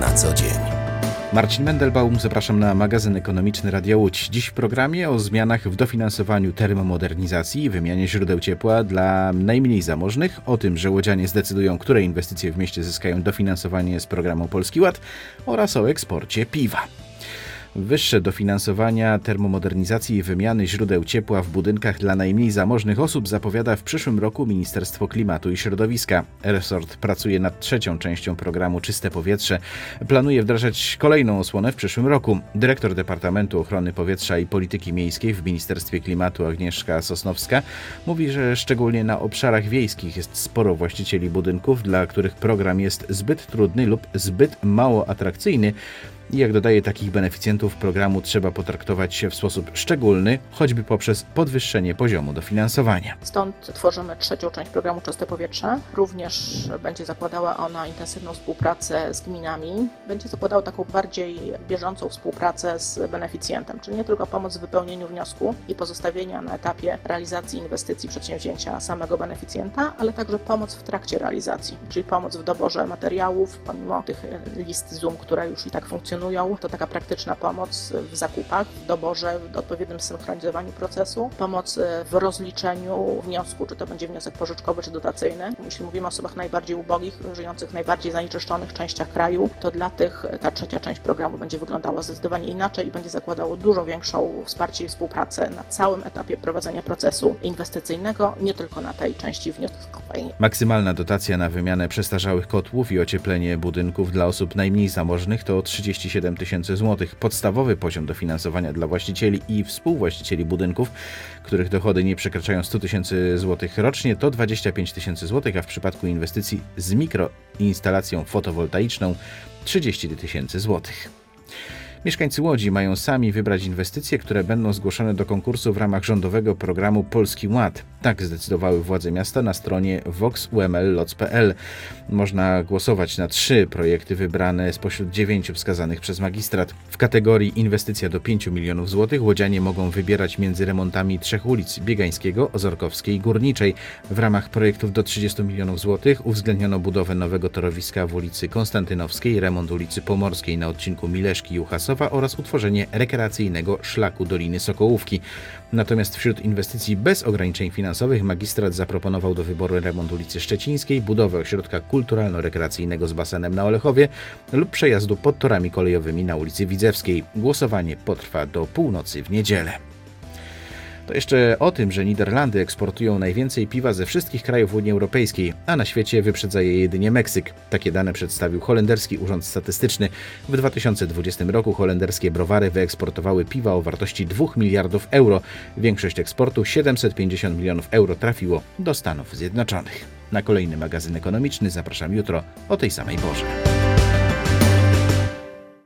na co dzień. Marcin Mendelbaum, zapraszam na magazyn ekonomiczny Radia Łódź. Dziś w programie o zmianach w dofinansowaniu termomodernizacji i wymianie źródeł ciepła dla najmniej zamożnych, o tym, że łodzianie zdecydują, które inwestycje w mieście zyskają dofinansowanie z programu Polski Ład oraz o eksporcie piwa. Wyższe dofinansowania termomodernizacji i wymiany źródeł ciepła w budynkach dla najmniej zamożnych osób zapowiada w przyszłym roku Ministerstwo Klimatu i Środowiska. Resort pracuje nad trzecią częścią programu Czyste Powietrze. Planuje wdrażać kolejną osłonę w przyszłym roku. Dyrektor Departamentu Ochrony Powietrza i Polityki Miejskiej w Ministerstwie Klimatu Agnieszka Sosnowska mówi, że szczególnie na obszarach wiejskich jest sporo właścicieli budynków, dla których program jest zbyt trudny lub zbyt mało atrakcyjny. I jak dodaje, takich beneficjentów programu trzeba potraktować w sposób szczególny, choćby poprzez podwyższenie poziomu dofinansowania. Stąd tworzymy trzecią część programu Czyste Powietrze. Również będzie zakładała ona intensywną współpracę z gminami. Będzie zakładała taką bardziej bieżącą współpracę z beneficjentem, czyli nie tylko pomoc w wypełnieniu wniosku i pozostawienia na etapie realizacji inwestycji przedsięwzięcia samego beneficjenta, ale także pomoc w trakcie realizacji, czyli pomoc w doborze materiałów, pomimo tych list Zoom, które już i tak funkcjonują. To taka praktyczna pomoc w zakupach, w doborze, w odpowiednim synchronizowaniu procesu, pomoc w rozliczeniu wniosku, czy to będzie wniosek pożyczkowy, czy dotacyjny. Jeśli mówimy o osobach najbardziej ubogich, żyjących w najbardziej zanieczyszczonych częściach kraju, to dla tych ta trzecia część programu będzie wyglądała zdecydowanie inaczej i będzie zakładało dużo większą wsparcie i współpracę na całym etapie prowadzenia procesu inwestycyjnego, nie tylko na tej części wnioskowej. Maksymalna dotacja na wymianę przestarzałych kotłów i ocieplenie budynków dla osób najmniej zamożnych to 37 tysięcy złotych. Podstawowy poziom dofinansowania dla właścicieli i współwłaścicieli budynków, których dochody nie przekraczają 100 tysięcy złotych rocznie, to 25 tysięcy złotych, a w przypadku inwestycji z mikroinstalacją fotowoltaiczną 30 tysięcy złotych. Mieszkańcy Łodzi mają sami wybrać inwestycje, które będą zgłoszone do konkursu w ramach rządowego programu Polski Ład. Tak zdecydowały władze miasta na stronie voxuml.loc.pl. Można głosować na 3 projekty wybrane spośród 9 wskazanych przez magistrat. W kategorii inwestycja do 5 milionów złotych łodzianie mogą wybierać między remontami 3 ulic: Biegańskiego, Ozorkowskiej i Górniczej. W ramach projektów do 30 milionów złotych uwzględniono budowę nowego torowiska w ulicy Konstantynowskiej, remont ulicy Pomorskiej na odcinku Mileszki i Juchasowa oraz utworzenie rekreacyjnego szlaku Doliny Sokołówki. Natomiast wśród inwestycji bez ograniczeń finansowych magistrat zaproponował do wyboru remont ulicy Szczecińskiej, budowę ośrodka kulturalno-rekreacyjnego z basenem na Olechowie lub przejazdu pod torami kolejowymi na ulicy Widzewskiej. Głosowanie potrwa do północy w niedzielę. To jeszcze o tym, że Niderlandy eksportują najwięcej piwa ze wszystkich krajów Unii Europejskiej, a na świecie wyprzedza je jedynie Meksyk. Takie dane przedstawił holenderski urząd statystyczny. W 2020 roku holenderskie browary wyeksportowały piwa o wartości 2 miliardów euro. Większość eksportu, 750 milionów euro, trafiło do Stanów Zjednoczonych. Na kolejny magazyn ekonomiczny zapraszam jutro o tej samej porze.